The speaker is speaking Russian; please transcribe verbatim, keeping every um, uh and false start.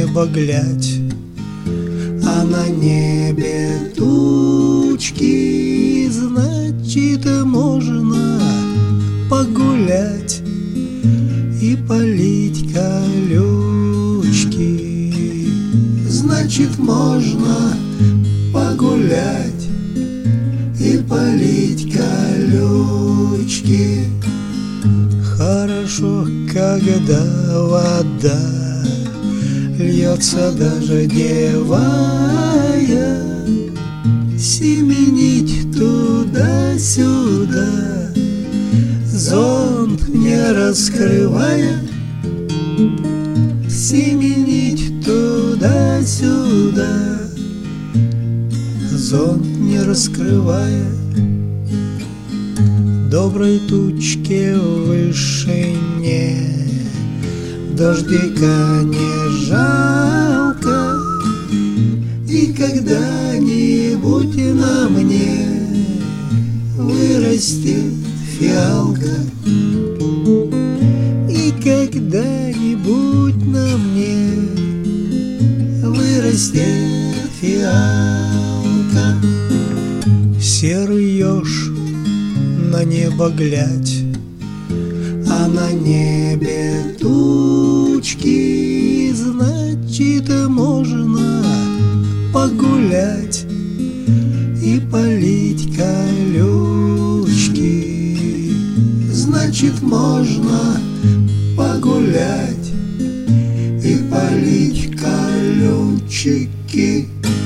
небо глядь, а на небе тучки, значит, можно погулять и полить колючки. Значит, можно погулять и полить колючки. Хорошо, когда вода льется дождевая, семенить туда-сюда, зонт не раскрывая, семенить туда-сюда, зонт не раскрывая. Доброй тучке в вышине дождика не жалко, и когда-нибудь на мне вырастет фиалка, и когда-нибудь на мне вырастет фиалка. Серый еж на небо глядь, а на небе тучки, значит, можно погулять и полить колючки. Значит, можно погулять и полить колючки.